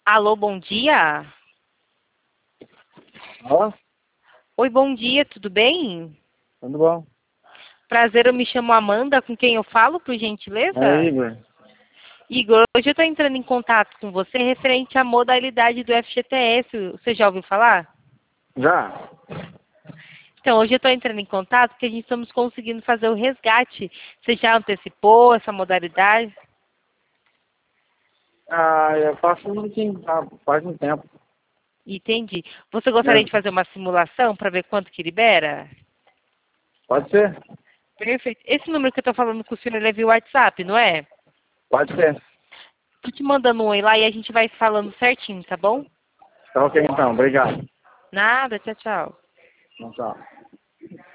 Alô, bom dia. Ó, Oi, bom dia, tudo bem? tudo bom? Prazer, eu me chamo Amanda, com quem eu falo, por É, gentileza? Igor. Igor, hoje eu estou entrando em contato com você referente à modalidade do FGTS. Você já ouviu falar? Já? Então, hoje eu estou entrando em contato porque a gente estamos conseguindo fazer o resgate. Você já antecipou essa modalidade? Ah, eu faço um minutinho, tá? Faz um tempo. Entendi. Você gostaria de É, fazer uma simulação para ver quanto que libera? pode ser? Perfeito. Esse número que eu estou falando com o senhor, ele é via WhatsApp, não é? Pode ser. Tô te mandando um oi lá e a gente vai falando certinho, tá bom? Tá ok então, obrigado. Nada, tchau, tchau. Então, tchau.